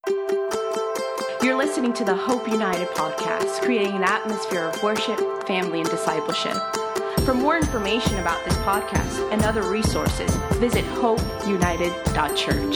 You're listening to the Hope United podcast, creating an atmosphere of worship, family, and discipleship. For more information about this podcast and other resources, visit hopeunited.church.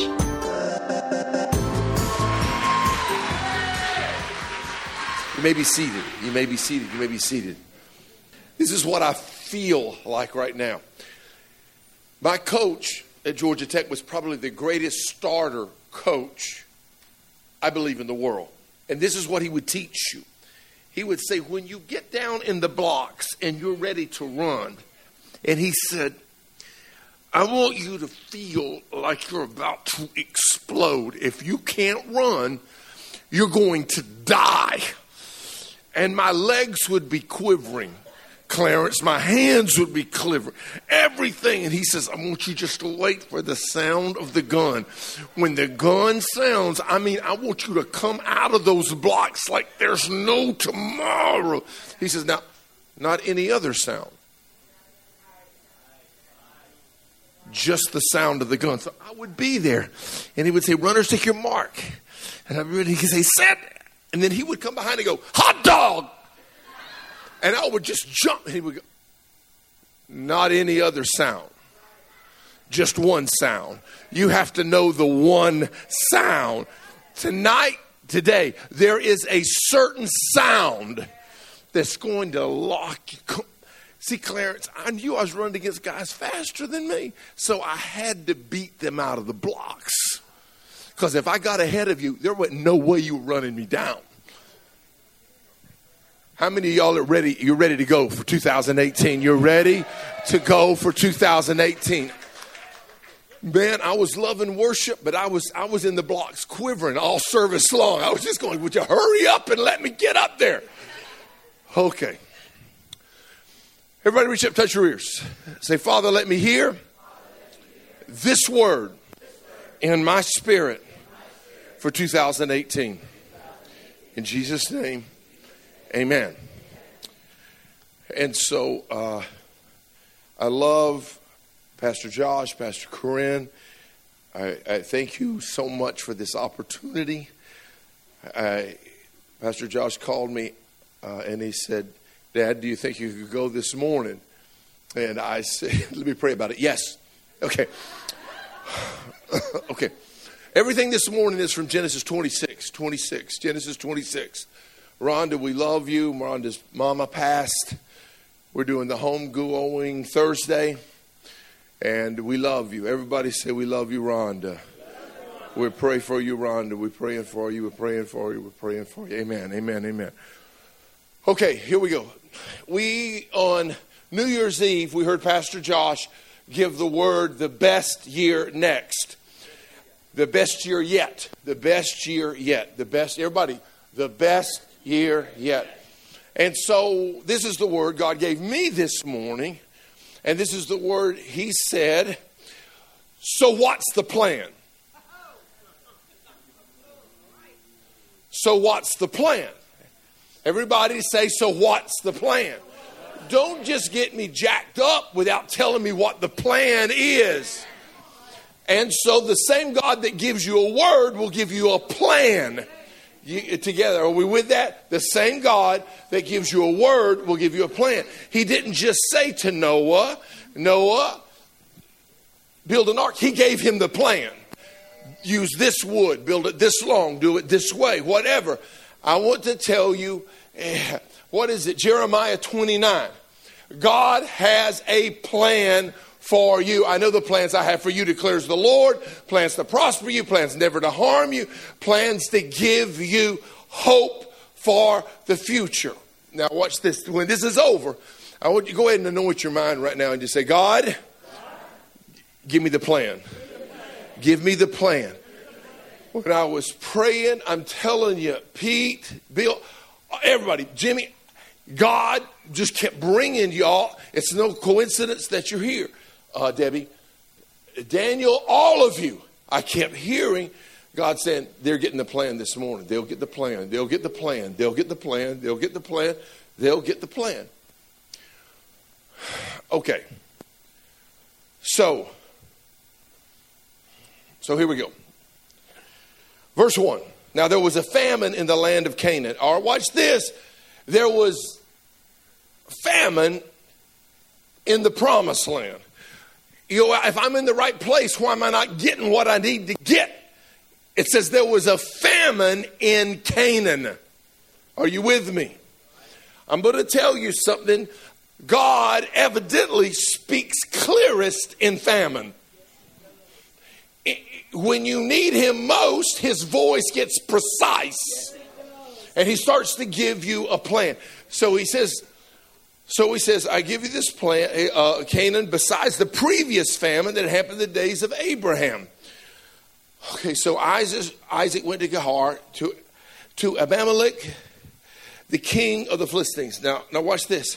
You may be seated. You may be seated. You may be seated. This is what I feel like right now. My coach at Georgia Tech was probably the greatest starter coach, I believe, in the world. And this is what he would teach you. He would say, when you get down in the blocks and you're ready to run, and he said, I want you to feel like you're about to explode. If you can't run, you're going to die. And my legs would be quivering, Clarence. My hands would be quivering. Everything. And he says, I want you just to wait for the sound of the gun. When the gun sounds, I want you to come out of those blocks like there's no tomorrow. He says, now, not any other sound. Just the sound of the gun. So I would be there. And he would say, runners, take your mark. And he could say, set. And then he would come behind and go, hot dog. And I would just jump. And he would go, not any other sound. Just one sound. You have to know the one sound. Today, there is a certain sound that's going to lock you. See, Clarence, I knew I was running against guys faster than me. So I had to beat them out of the blocks. Because if I got ahead of you, there wasn't no way you were running me down. How many of y'all are ready? You're ready to go for 2018. You're ready to go for 2018. Man, I was loving worship, but I was in the blocks quivering all service long. I was just going, would you hurry up and let me get up there? Okay. Everybody reach up, touch your ears. Say, Father, let me hear this word in my spirit for 2018. In Jesus' name, amen. And so I love Pastor Josh, Pastor Corinne. I thank you so much for this opportunity. Pastor Josh called me and he said, Dad, do you think you could go this morning? And I said, let me pray about it. Yes. Okay. Okay. Everything this morning is from Genesis 26. Genesis 26. Rhonda, we love you. Rhonda's mama passed. We're doing the homegoing Thursday. And we love you. Everybody say we love you, Rhonda. We pray for you, Rhonda. We're praying for you. We're praying for you. We're praying for you. Amen. Amen. Amen. Okay, here we go. On New Year's Eve, we heard Pastor Josh give the word, the best year next. The best year yet. The best year yet. The best, everybody, the best year yet. And so this is the word God gave me this morning. And this is the word he said, so what's the plan? So what's the plan? Everybody say, so what's the plan? Don't just get me jacked up without telling me what the plan is. And so the same God that gives you a word will give you a plan. Together, are we with that? The same God that gives you a word will give you a plan. He didn't just say to Noah, build an ark. He gave him the plan. Use this wood, build it this long, do it this way, whatever. I want to tell you, what is it? Jeremiah 29. God has a plan for you. I know the plans I have for you, declares the Lord. Plans to prosper you, plans never to harm you, plans to give you hope for the future. Now watch this. When this is over, I want you to go ahead and anoint your mind right now and just say, God, give me the plan. Give me the plan. When I was praying, I'm telling you, Pete, Bill, everybody, Jimmy, God just kept bringing y'all. It's no coincidence that you're here. Debbie, Daniel, all of you. I kept hearing God saying, they're getting the plan this morning. They'll get the plan. They'll get the plan. They'll get the plan. They'll get the plan. They'll get the plan. Okay. So here we go. Verse 1. Now there was a famine in the land of Canaan. All right, watch this. There was famine in the promised land. You know, if I'm in the right place, why am I not getting what I need to get? It says there was a famine in Canaan. Are you with me? I'm going to tell you something. God evidently speaks clearest in famine. When you need him most, his voice gets precise. And he starts to give you a plan. So he says, I give you this plan, Canaan, besides the previous famine that happened in the days of Abraham. Okay, so Isaac went to Gerar, to Abimelech, the king of the Philistines. Now watch this.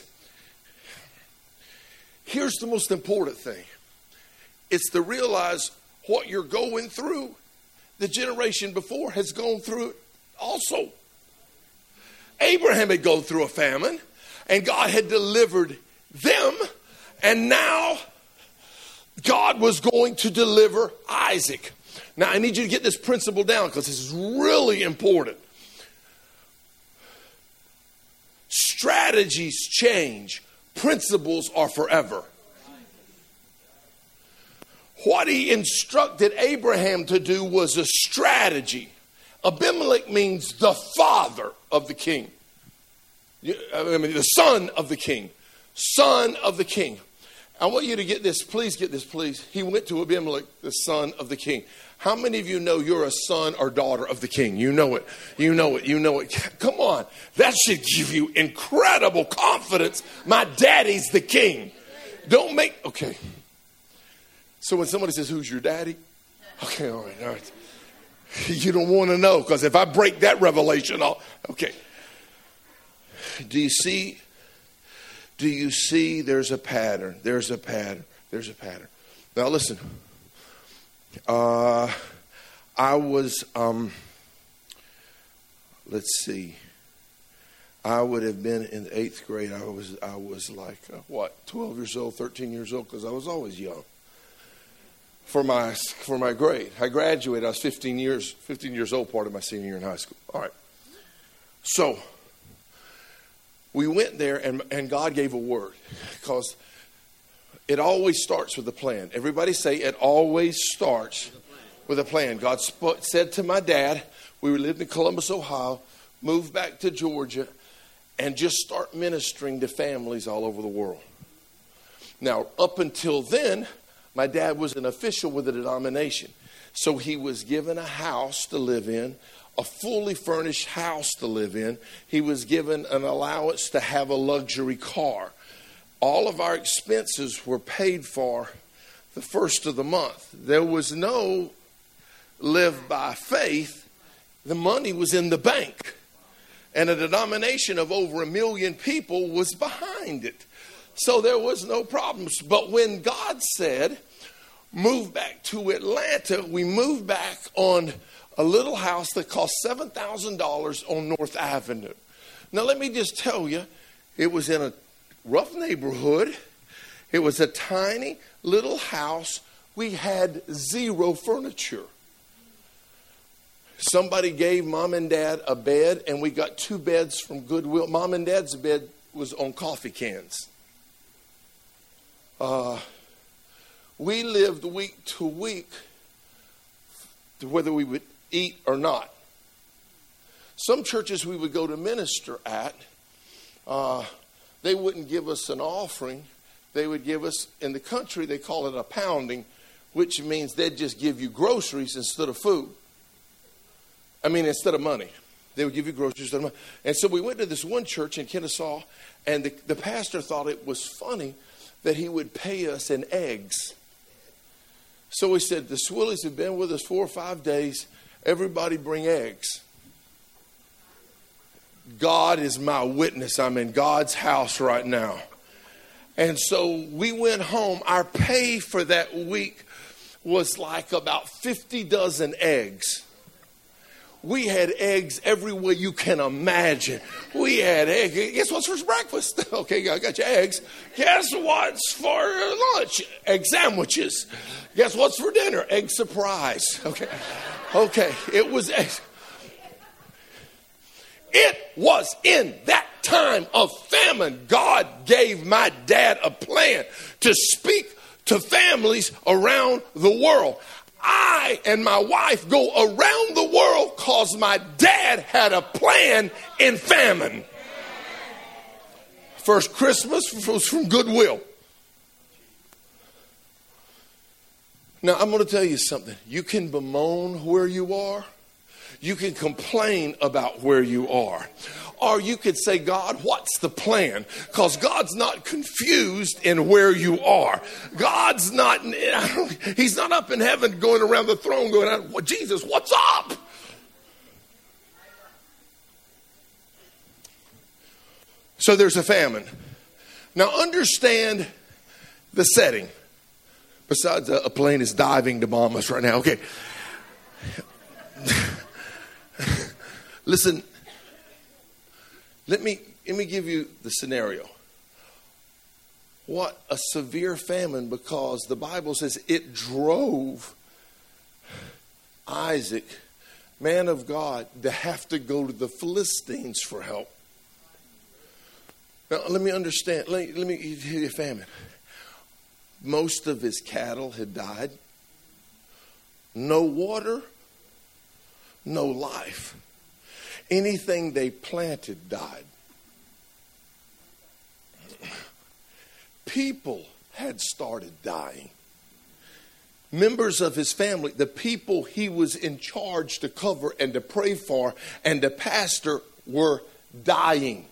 Here's the most important thing. It's to realize what you're going through. The generation before has gone through it also. Abraham had gone through a famine, and God had delivered them, and now God was going to deliver Isaac. Now, I need you to get this principle down because this is really important. Strategies change. Principles are forever. What he instructed Abraham to do was a strategy. Abimelech means the father of the king. The son of the king. Son of the king. I want you to get this. Please get this, please. He went to Abimelech, the son of the king. How many of you know you're a son or daughter of the king? You know it. You know it. You know it. Come on. That should give you incredible confidence. My daddy's the king. Okay. So when somebody says, who's your daddy? Okay, all right. You don't want to know because if I break that revelation, okay. Do you see there's a pattern? There's a pattern. Now listen. I was, I would have been in the 8th grade. I was like, 12 years old, 13 years old, because I was always young. For my grade. I graduated, I was 15 years old, part of my senior year in high school. All right. So, we went there, and God gave a word, because it always starts with a plan. Everybody say, it always starts with a plan. God said to my dad, we lived in Columbus, Ohio, moved back to Georgia, and just start ministering to families all over the world. Now, up until then, my dad was an official with a denomination. So he was given a house to live in, a fully furnished house to live in. He was given an allowance to have a luxury car. All of our expenses were paid for the first of the month. There was no live by faith. The money was in the bank. And a denomination of over 1 million people was behind it. So there was no problems. But when God said, move back to Atlanta, we moved back on a little house that cost $7,000 on North Avenue. Now, let me just tell you, it was in a rough neighborhood. It was a tiny little house. We had zero furniture. Somebody gave Mom and Dad a bed, and we got 2 beds from Goodwill. Mom and Dad's bed was on coffee cans. We lived week to week, whether we would eat or not. Some churches we would go to minister at, they wouldn't give us an offering. They would give us, in the country, they call it a pounding, which means they'd just give you groceries instead of food. Instead of money. They would give you groceries instead of money. And so we went to this one church in Kennesaw, and the pastor thought it was funny that he would pay us in eggs. So we said, the Swillies have been with us 4 or 5 days. Everybody bring eggs. God is my witness. I'm in God's house right now. And so we went home. Our pay for that week was like about 50 dozen eggs. We had eggs everywhere you can imagine. We had eggs. Guess what's for breakfast? Okay, I got your eggs. Guess what's for lunch? Egg sandwiches. Guess what's for dinner? Egg surprise. Okay. It was eggs. it was in that time of famine, God gave my dad a plan to speak to families around the world. I and my wife go around the world because my dad had a plan in famine. First Christmas was from Goodwill. Now, I'm going to tell you something. You can bemoan where you are. You can complain about where you are. Or you could say, God, what's the plan? Because God's not confused in where you are. God's not, he's not up in heaven going around the throne going, Jesus, what's up? So there's a famine. Now understand the setting. Besides, a plane is diving to bomb us right now. Okay. Listen, let me give you the scenario. What a severe famine, because the Bible says it drove Isaac, man of God, to have to go to the Philistines for help. Now, let me understand. Let me hear your famine. Most of his cattle had died. No water, no life. Anything they planted died. People had started dying. Members of his family, the people he was in charge to cover and to pray for and to pastor, were dying.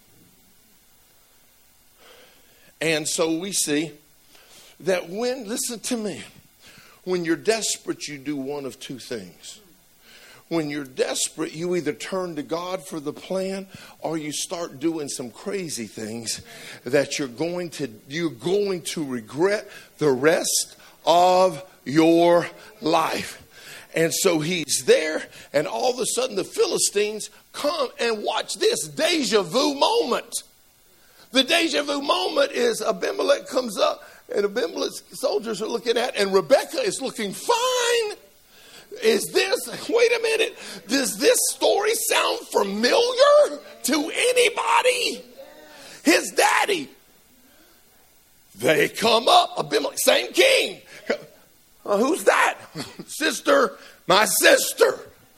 And so we see that listen to me, when you're desperate, you do one of two things. When you're desperate, you either turn to God for the plan, or you start doing some crazy things that you're going to regret the rest of your life. And so he's there, and all of a sudden the Philistines come, and watch this deja vu moment. The deja vu moment is Abimelech comes up, and Abimelech's soldiers are looking at, and Rebekah is looking fine. Wait a minute, does this story sound familiar to anybody? His daddy. They come up, Abimelech, same king. Who's that? Sister, my sister.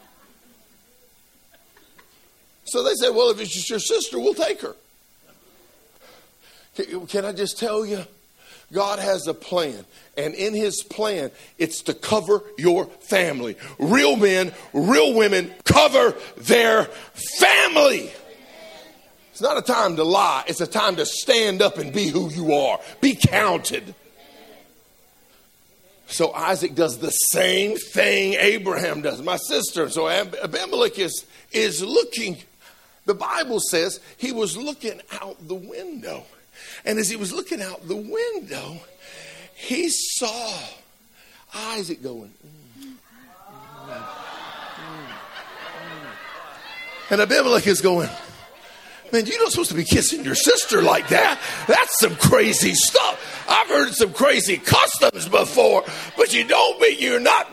So they said, well, if it's just your sister, we'll take her. Can I just tell you? God has a plan, and in his plan, it's to cover your family. Real men, real women cover their family. It's not a time to lie. It's a time to stand up and be who you are. Be counted. So Isaac does the same thing Abraham does. My sister. So Abimelech is looking. The Bible says he was looking out the window. And as he was looking out the window, he saw Isaac going. And Abimelech is going, man, you're not supposed to be kissing your sister like that. That's some crazy stuff. I've heard some crazy customs before, but you're not.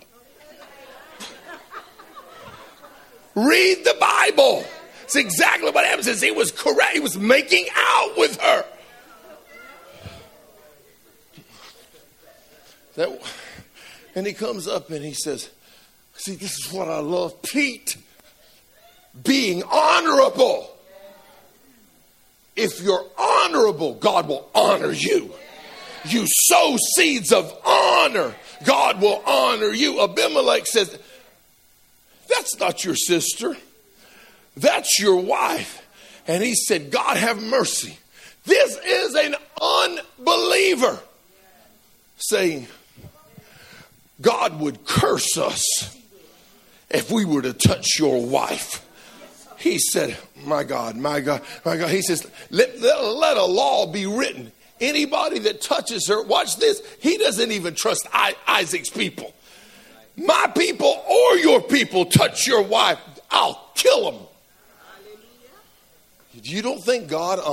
Read the Bible. It's exactly what happens. He was correct. He was making out with her. And he comes up and he says, see, this is what I love, Pete. Being honorable. If you're honorable, God will honor you. You sow seeds of honor, God will honor you. Abimelech says, that's not your sister. That's your wife. And he said, God have mercy. This is an unbeliever saying, God would curse us if we were to touch your wife. He said, my God, my God, my God. He says, let a law be written. Anybody that touches her, watch this. He doesn't even trust Isaac's people. My people or your people touch your wife, I'll kill them. You don't think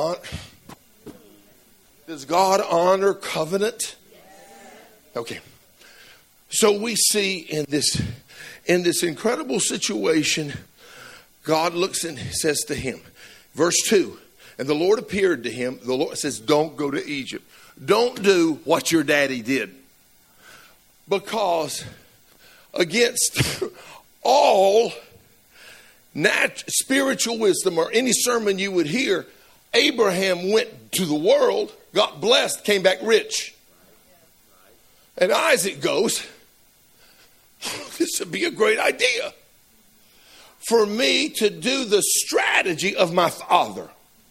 does God honor covenant? Okay. So we see in this incredible situation, God looks and says to him, verse 2, and the Lord appeared to him. The Lord says, don't go to Egypt. Don't do what your daddy did. Because against all spiritual wisdom or any sermon you would hear, Abraham went to the world, got blessed, came back rich. And Isaac goes, this would be a great idea for me to do the strategy of my father.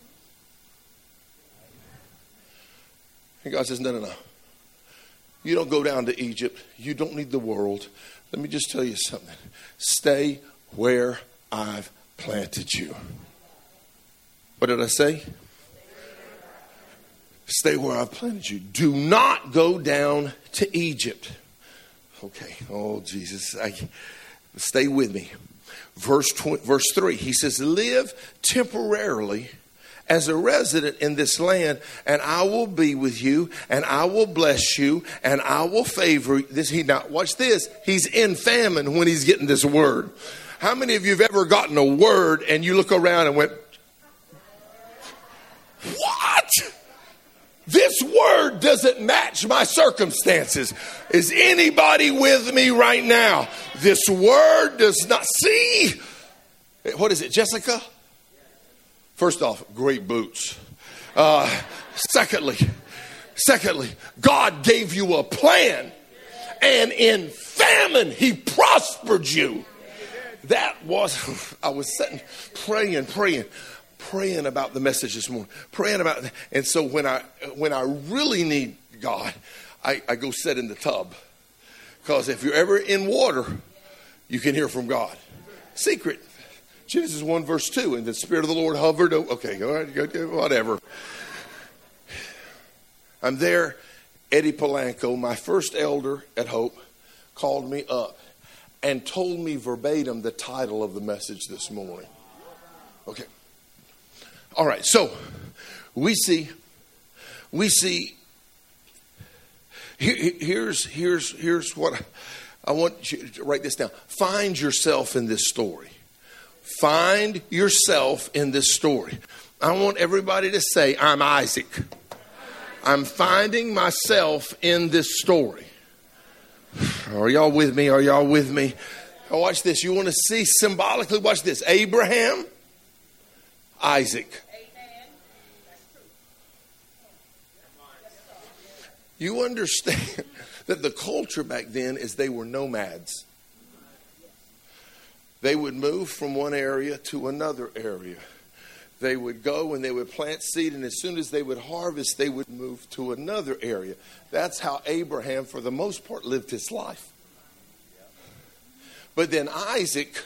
And God says, no. You don't go down to Egypt. You don't need the world. Let me just tell you something. Stay where I've planted you. What did I say? Stay where I've planted you. Do not go down to Egypt. Okay. Oh, Jesus. Stay with me. Verse 3, he says, live temporarily as a resident in this land, and I will be with you, and I will bless you, and I will favor this. Now, watch this. He's in famine when he's getting this word. How many of you have ever gotten a word and you look around and went, what? This word doesn't match my circumstances. Is anybody with me right now? This word does not. See? What is it, Jessica? First off, great boots. Secondly, God gave you a plan. And in famine, he prospered you. That was, I was sitting praying about the message this morning. Praying about it. And so when I really need God, I go sit in the tub. Because if you're ever in water, you can hear from God. Secret. Genesis 1 verse 2. And the Spirit of the Lord hovered. Okay, all right, whatever. I'm there. Eddie Polanco, my first elder at Hope, called me up and told me verbatim the title of the message this morning. Okay. All right, so we see here's what I want you to write this down. Find yourself in this story. Find yourself in this story. I want everybody to say, I'm Isaac. I'm finding myself in this story. Are y'all with me? Are y'all with me? Now watch this. You want to see symbolically, watch this. Abraham, Isaac. You understand that the culture back then is they were nomads. They would move from one area to another area. They would go and they would plant seed, and as soon as they would harvest, they would move to another area. That's how Abraham, for the most part, lived his life. But then Isaac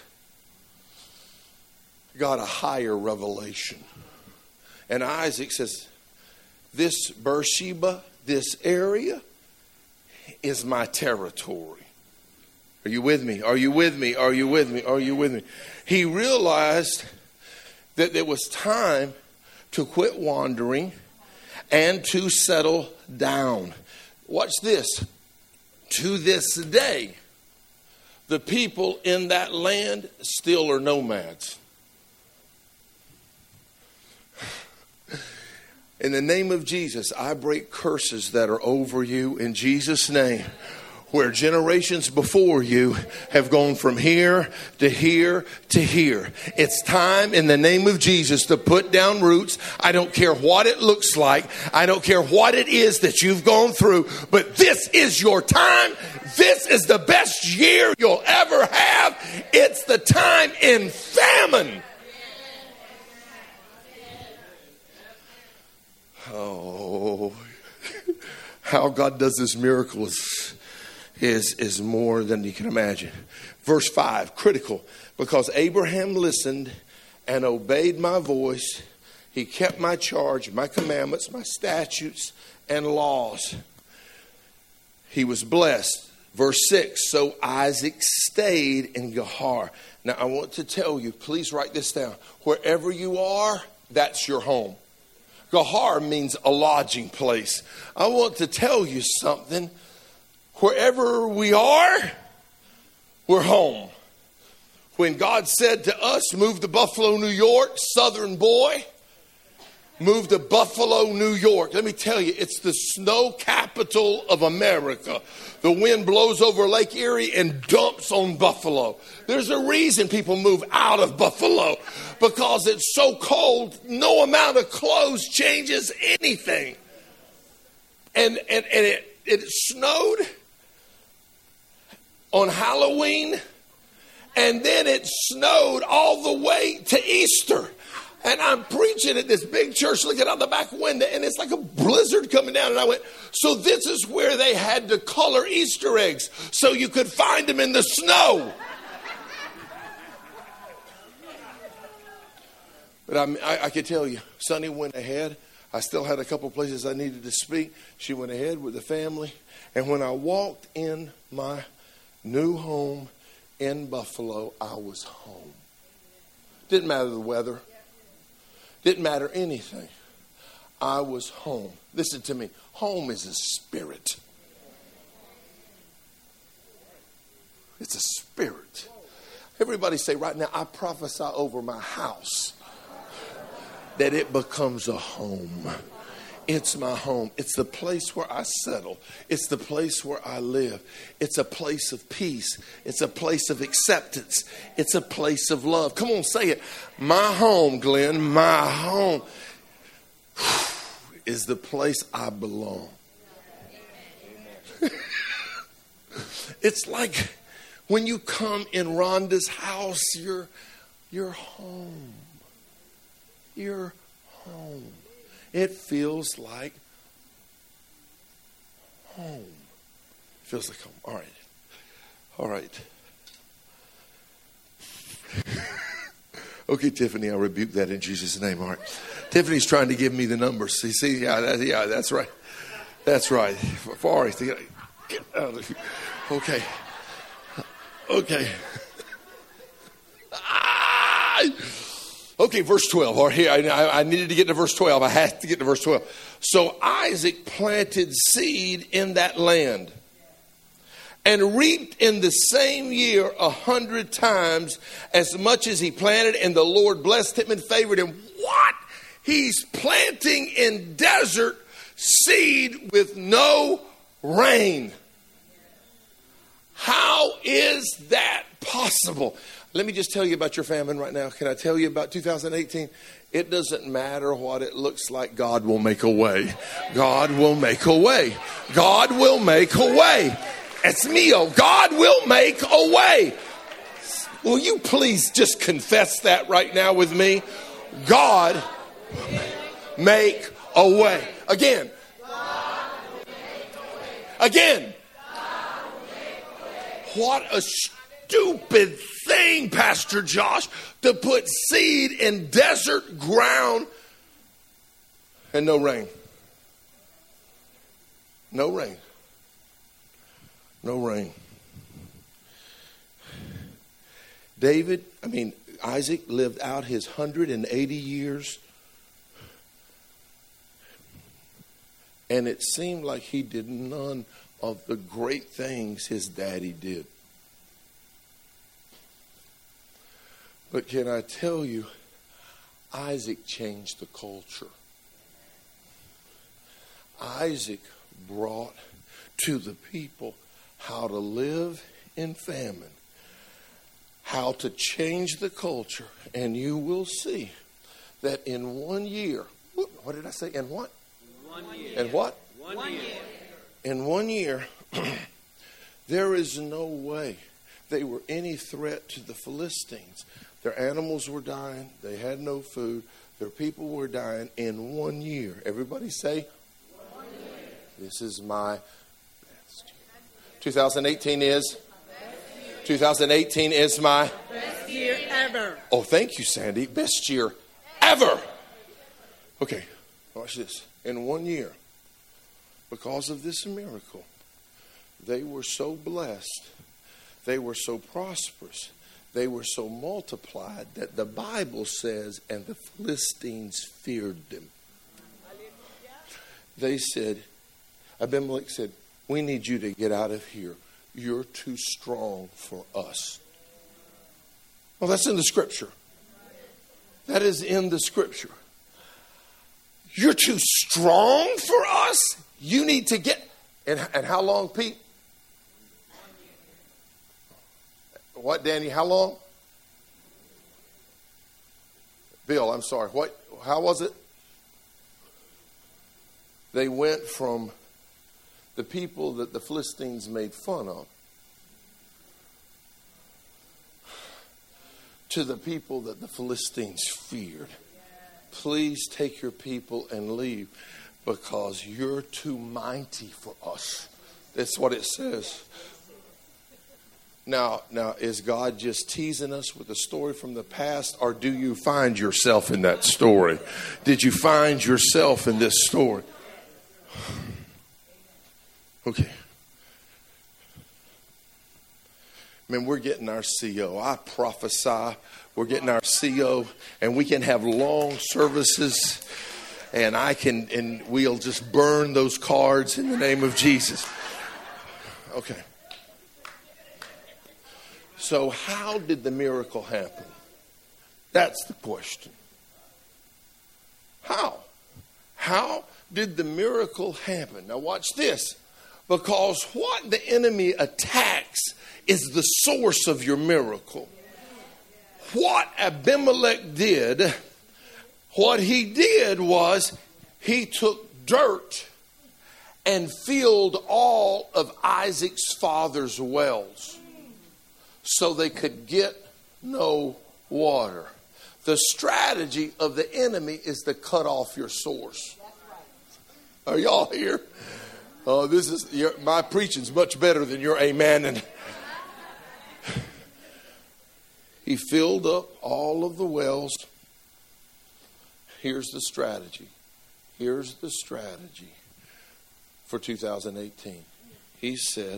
got a higher revelation. And Isaac says, this Beersheba, this area, is my territory. Are you with me? Are you with me? Are you with me? Are you with me? He realized that there was time to quit wandering and to settle down. Watch this. To this day, the people in that land still are nomads. In the name of Jesus, I break curses that are over you in Jesus' name. Where generations before you have gone from here to here to here. It's time in the name of Jesus to put down roots. I don't care what it looks like. I don't care what it is that you've gone through. But this is your time. This is the best year you'll ever have. It's the time in famine. Oh, how God does this miracle is more than you can imagine. Verse 5, critical. Because Abraham listened and obeyed my voice, he kept my charge, my commandments, my statutes, and laws. He was blessed. Verse 6, so Isaac stayed in Gerar. Now I want to tell you, please write this down. Wherever you are, that's your home. Gerar means a lodging place. I want to tell you something. Wherever we are, we're home. When God said to us, move to Buffalo, New York, Southern boy, move to Buffalo, New York. Let me tell you, it's the snow capital of America. The wind blows over Lake Erie and dumps on Buffalo. There's a reason people move out of Buffalo, because it's so cold, no amount of clothes changes anything. And it snowed on Halloween, and then it snowed all the way to Easter. And I'm preaching at this big church, looking out the back window, and it's like a blizzard coming down. And I went, so this is where they had to color Easter eggs so you could find them in the snow. But I could tell you, Sonny went ahead. I still had a couple places I needed to speak. She went ahead with the family. And when I walked in my new home in Buffalo, I was home. Didn't matter the weather. Didn't matter anything. I was home. Listen to me. Home is a spirit. It's a spirit. Everybody say right now, I prophesy over my house that it becomes a home. It's my home. It's the place where I settle. It's the place where I live. It's a place of peace. It's a place of acceptance. It's a place of love. Come on, say it. My home, Glenn, my home is the place I belong. It's like when you come in Rhonda's house, you're home. You're home. It feels like home. Feels like home. All right. All right. Okay, Tiffany, I rebuke that in Jesus' name. All right. Tiffany's trying to give me the numbers. See, yeah, that's right. That's right. Forrest, get out of here. Okay. Okay. Okay, verse 12. Or here, I needed to get to verse 12. I had to get to verse 12. So Isaac planted seed in that land and reaped in the same year 100 times as much as he planted, and the Lord blessed him and favored him. What? He's planting in desert seed with no rain. How is that possible? Let me just tell you about your famine right now. Can I tell you about 2018? It doesn't matter what it looks like. God will make a way. God will make a way. God will make a way. It's me-o. God will make a way. Will you please just confess that right now with me? God will make a way. Again. Again. What a stupid thing, Pastor Josh, to put seed in desert ground and no rain. No rain. No rain. Isaac lived out his 180 years, and it seemed like he did none of the great things his daddy did. But can I tell you, Isaac changed the culture. Isaac brought to the people how to live in famine, how to change the culture, and you will see that in 1 year, what did I say? In what? 1 year. In what? 1 year. In 1 year, there is no way they were any threat to the Philistines. Their animals were dying. They had no food. Their people were dying in 1 year. Everybody say, 1 year. This is my best year. 2018 is? 2018 is my Best year ever. Oh, thank you, Sandy. Best year ever. Okay, watch this. In 1 year, because of this miracle, they were so blessed. They were so prosperous. They were so multiplied that the Bible says, and the Philistines feared them. They said, Abimelech said, we need you to get out of here. You're too strong for us. Well, that's in the scripture. That is in the scripture. You're too strong for us. You need to get. And how long, Pete? What, Danny? How long? Bill, I'm sorry. What? How was it? They went from the people that the Philistines made fun of to the people that the Philistines feared. Please take your people and leave because you're too mighty for us. That's what it says. Now, is God just teasing us with a story from the past, or do you find yourself in that story? Did you find yourself in this story? Okay. Man, we're getting our CO. I prophesy we're getting our CO, and we can have long services, and we'll just burn those cards in the name of Jesus. Okay. So how did the miracle happen? That's the question. How? How did the miracle happen? Now watch this. Because what the enemy attacks is the source of your miracle. What Abimelech did, what he did was he took dirt and filled all of Isaac's father's wells so they could get no water. The strategy of the enemy is to cut off your source. Are y'all here? Oh, my preaching's much better than your amen. And he filled up all of the wells. Here's the strategy. Here's the strategy for 2018. He said,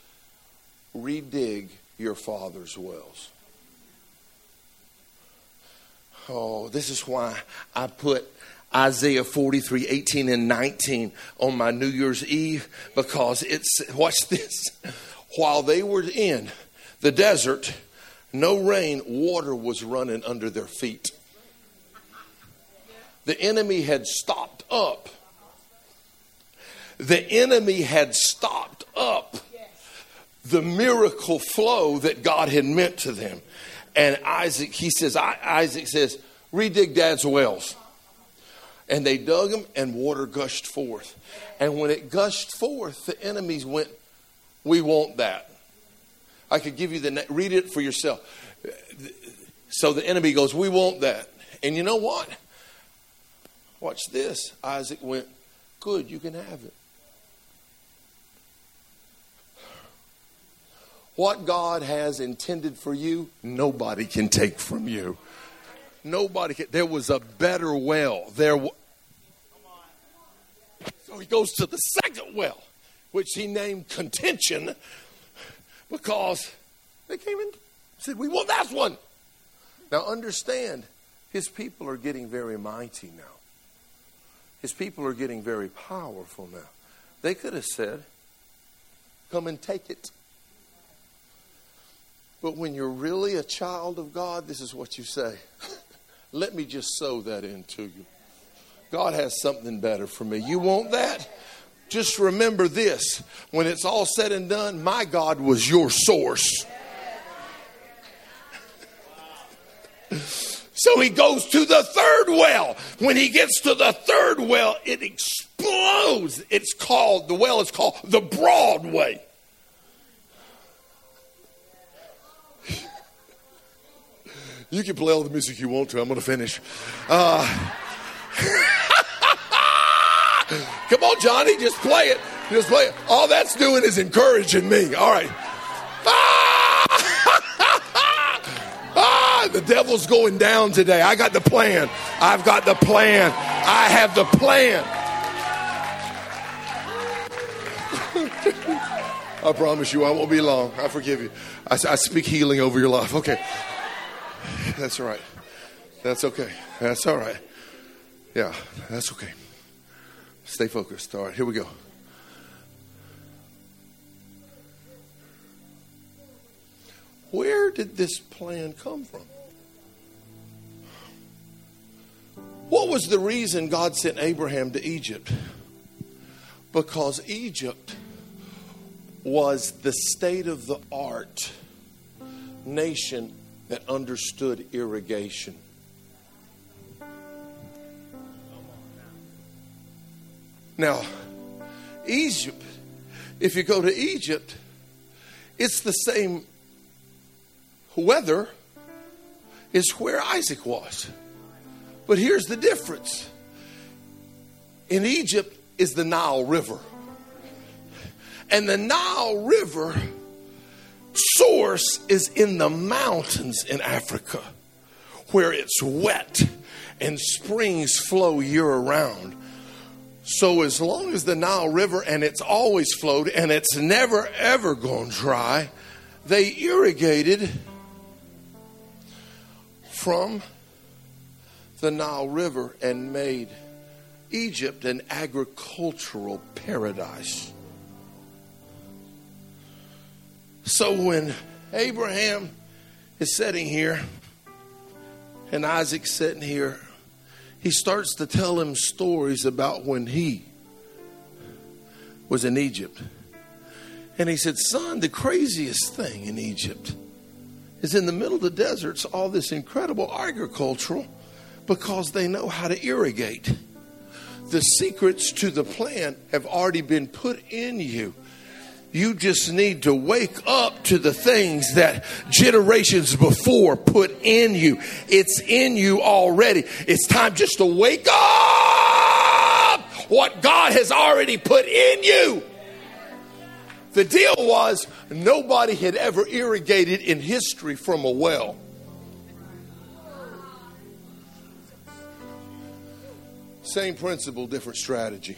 redig your father's wells. Oh, this is why I put Isaiah 43, 18 and 19 on my New Year's Eve, because watch this. While they were in the desert, no rain, water was running under their feet. The enemy had stopped up. The enemy had stopped up the miracle flow that God had meant to them. And Isaac says, redig Dad's wells. And they dug them and water gushed forth. And when it gushed forth, the enemies went, we want that. I could give you read it for yourself. So the enemy goes, we want that. And you know what? Watch this. Isaac went, good, you can have it. What God has intended for you, nobody can take from you. Nobody can. There was a better well. So he goes to the second well, which he named contention, because they came in and said, we want that one. Now understand, his people are getting very mighty now. His people are getting very powerful now. They could have said, come and take it. But when you're really a child of God, this is what you say. Let me just sow that into you. God has something better for me. You want that? Just remember this. When it's all said and done, my God was your source. So he goes to the third well. When he gets to the third well, it explodes. The well is called the Broadway. You can play all the music you want to. I'm going to finish. Come on, Johnny. Just play it. Just play it. All that's doing is encouraging me. All right. The devil's going down today. I got the plan. I've got the plan. I have the plan. I promise you, I won't be long. I forgive you. I speak healing over your life. Okay. That's all right. That's okay. That's all right. Yeah, that's okay. Stay focused. All right, here we go. where did this plan come from? What was the reason God sent Abraham to Egypt? Because Egypt was the state-of-the-art nation that understood irrigation. Now, Egypt, if you go to Egypt, it's the same weather as where Isaac was. But here's the difference. In Egypt is the Nile River. And the Nile River source is in the mountains in Africa, where it's wet and springs flow year-round. So as long as the Nile River, and it's always flowed, and it's never ever gone dry, they irrigated from the Nile River and made Egypt an agricultural paradise. So when Abraham is sitting here and Isaac's sitting here, he starts to tell him stories about when he was in Egypt. And he said, son, the craziest thing in Egypt is in the middle of the deserts, all this incredible agricultural, because they know how to irrigate. The secrets to the plan have already been put in you. You just need to wake up to the things that generations before put in you. It's in you already. It's time just to wake up what God has already put in you. The deal was nobody had ever irrigated in history from a well. Same principle, different strategy.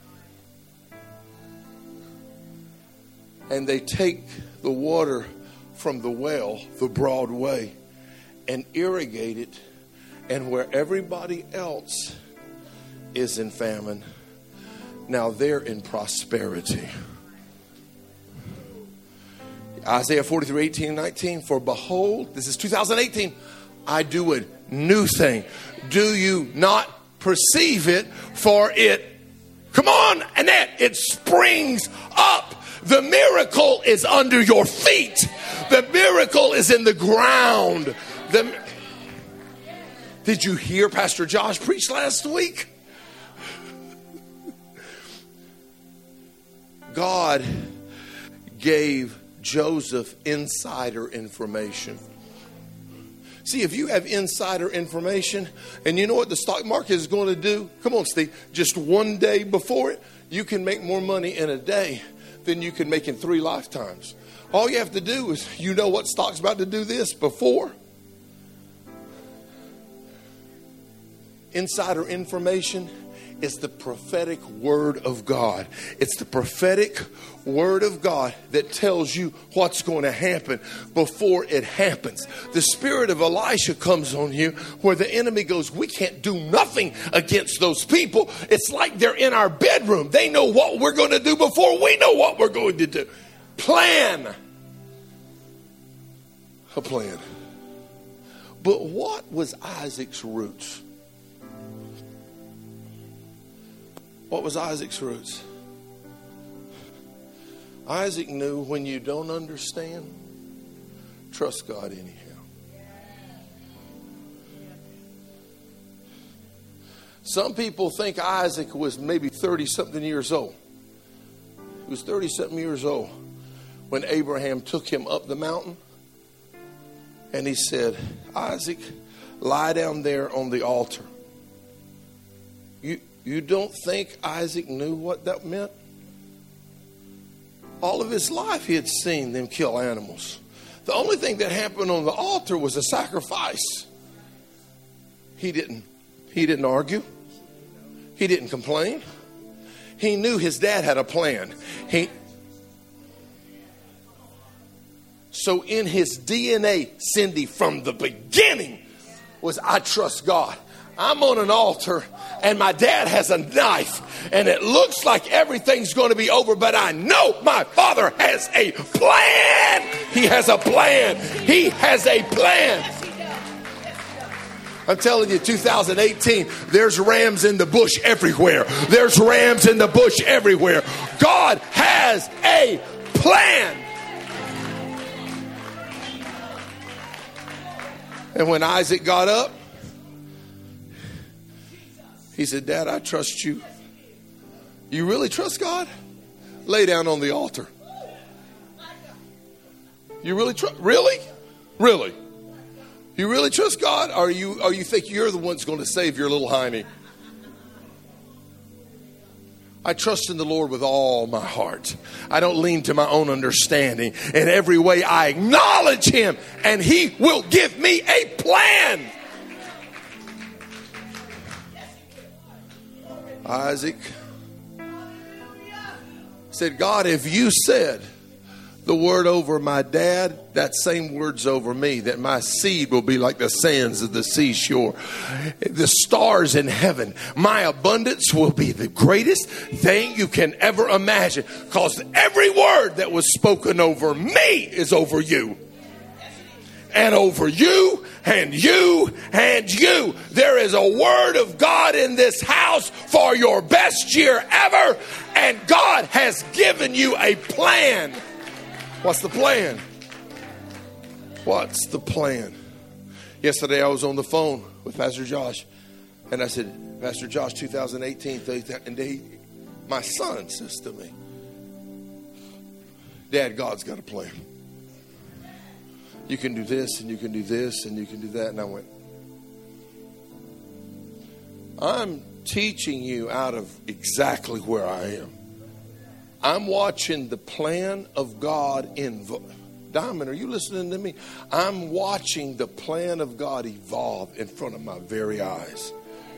And they take the water from the well, the broad way, and irrigate it. And where everybody else is in famine, now they're in prosperity. Isaiah 43, 18, 19. For behold, this is 2018, I do a new thing. Do you not perceive it? For it, come on, Annette, it springs up. The miracle is under your feet. The miracle is in the ground. Did you hear Pastor Josh preach last week? God gave Joseph insider information. See, if you have insider information, and you know what the stock market is going to do? Come on, Steve. Just one day before it, you can make more money in a day than you can make in 3 lifetimes. All you have to do is, you know what stock's about to do this before. Insider information is the prophetic word of God. It's the prophetic word of God that tells you what's going to happen before it happens. The spirit of Elisha comes on you where the enemy goes, we can't do nothing against those people. It's like they're in our bedroom. They know what we're going to do before we know what we're going to do. Plan. A plan. But what was Isaac's roots? What was Isaac's roots? Isaac knew when you don't understand, trust God anyhow. Some people think Isaac was maybe 30-something years old. He was 30-something years old when Abraham took him up the mountain. And he said, Isaac, lie down there on the altar. You don't think Isaac knew what that meant? All of his life he had seen them kill animals. The only thing that happened on the altar was a sacrifice. He didn't argue. He didn't complain. He knew his dad had a plan. So in his DNA, Cindy, from the beginning was, I trust God. I'm on an altar and my dad has a knife and it looks like everything's going to be over, but I know my father has a plan. He has a plan. He has a plan. I'm telling you, 2018, there's rams in the bush everywhere. There's rams in the bush everywhere. God has a plan. And when Isaac got up, he said, Dad, I trust you. You really trust God? Lay down on the altar. You really trust? Really? Really? You really trust God? Or you think you're the one that's going to save your little hiney? I trust in the Lord with all my heart. I don't lean to my own understanding. In every way I acknowledge Him, and He will give me a plan. Isaac said, God, if you said the word over my dad, that same word's over me, that my seed will be like the sands of the seashore, the stars in heaven. My abundance will be the greatest thing you can ever imagine, because every word that was spoken over me is over you. And over you, and you, and you. There is a word of God in this house for your best year ever, and God has given you a plan. What's the plan? What's the plan? Yesterday I was on the phone with Pastor Josh, and I said, Pastor Josh, 2018, and my son says to me, Dad, God's got a plan. You can do this, and you can do this, and you can do that. And I went, I'm teaching you out of exactly where I am. I'm watching the plan of God Diamond, are you listening to me? I'm watching the plan of God evolve in front of my very eyes.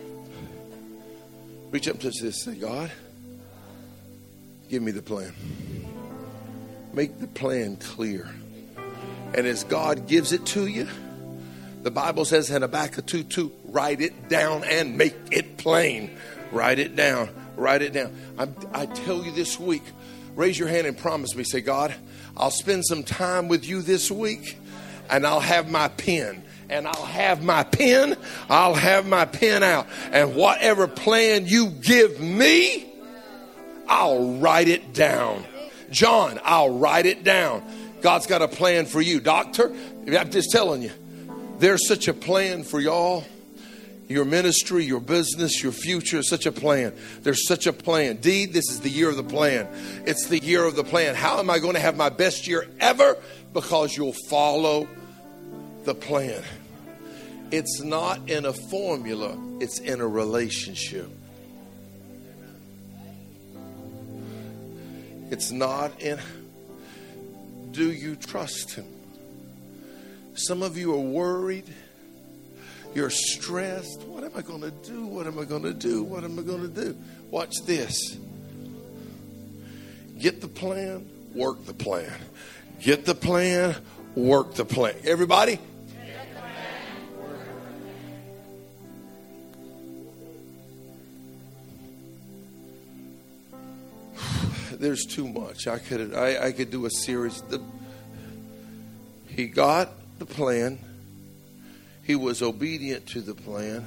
Reach up to this, say, God, give me the plan. Make the plan clear. And as God gives it to you, the Bible says in Habakkuk 2:2, write it down and make it plain. Write it down. Write it down. I tell you this week, raise your hand and promise me. Say, God, I'll spend some time with you this week, and I'll have my pen. And I'll have my pen. I'll have my pen out. And whatever plan you give me, I'll write it down. John, I'll write it down. God's got a plan for you. Doctor, I'm just telling you, there's such a plan for y'all. Your ministry, your business, your future is such a plan. There's such a plan. Deed, this is the year of the plan. It's the year of the plan. How am I going to have my best year ever? Because you'll follow the plan. It's not in a formula. It's in a relationship. It's not in... Do you trust Him? Some of you are worried. You're stressed. What am I going to do? What am I going to do? What am I going to do? Watch this. Get the plan, work the plan. Get the plan, work the plan. Everybody? There's too much. I could do a series. He got the plan. He was obedient to the plan.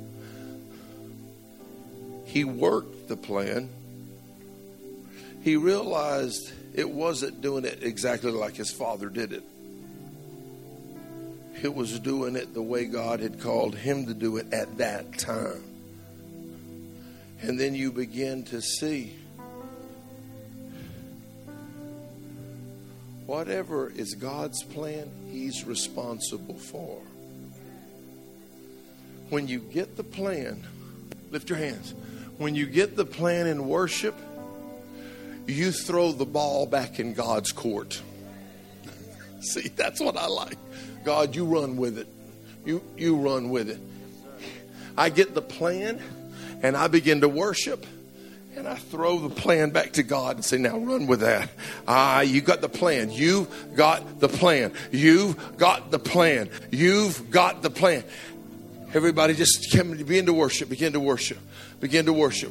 He worked the plan. He realized it wasn't doing it exactly like his father did it. It was doing it the way God had called him to do it at that time. And then you begin to see whatever is God's plan, He's responsible for. When you get the plan, lift your hands. When you get the plan in worship, you throw the ball back in God's court. See, that's what I like. God, you run with it. You run with it. I get the plan and I begin to worship. And I throw the plan back to God and say, now run with that. You got the plan. You've got the plan. You've got the plan. You've got the plan. Everybody just begin to worship. Begin to worship. Begin to worship.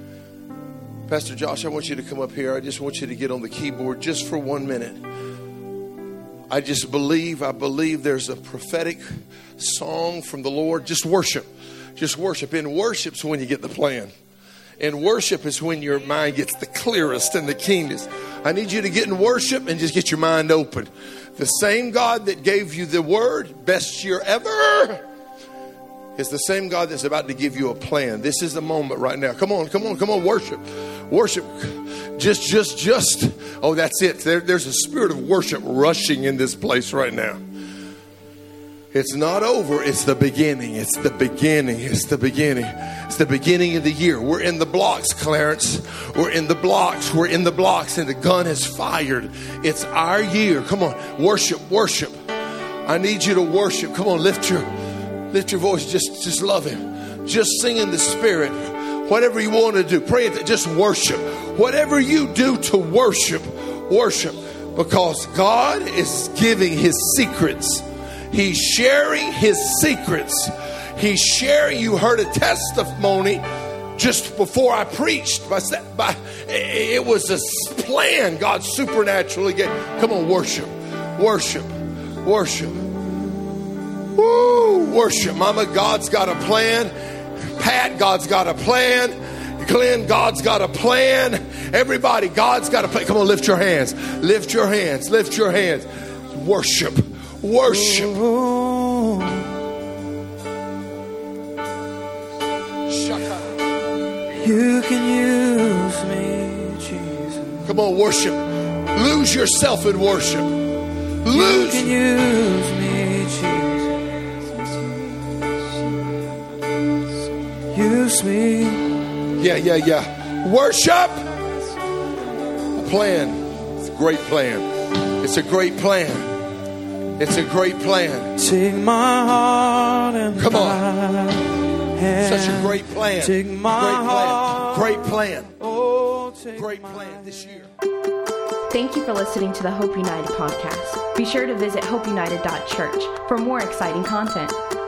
Pastor Josh, I want you to come up here. I just want you to get on the keyboard just for 1 minute. I believe there's a prophetic song from the Lord. Just worship. Just worship. In worship's when you get the plan. In worship is when your mind gets the clearest and the keenest. I need you to get in worship and just get your mind open. The same God that gave you the word, best year ever, is the same God that's about to give you a plan. This is the moment right now. Come on, worship. Worship. Just. Oh, that's it. There's a spirit of worship rushing in this place right now. It's not over. It's the beginning. It's the beginning. It's the beginning. It's the beginning of the year. We're in the blocks, Clarence. We're in the blocks. And the gun has fired. It's our year. Come on, worship. I need you to worship. Come on, lift your voice. Just love Him. Just sing in the Spirit. Whatever you want to do, pray. Just worship. Whatever you do to worship. Because God is giving His secrets. He's sharing His secrets. You heard a testimony just before I preached. It was a plan God supernaturally gave. Come on, worship. Woo, worship. Mama, God's got a plan. Pat, God's got a plan. Glenn, God's got a plan. Everybody, God's got a plan. Come on, lift your hands. Worship. You can use me, Jesus. Come on, worship. Lose yourself in worship. You can use me, Jesus. Use me. Yeah. Worship. A plan. It's a great plan. Take my heart and come on. Such a great plan. Take my heart. Great plan. Oh, great plan this year. Thank you for listening to the Hope United podcast. Be sure to visit hopeunited.church for more exciting content.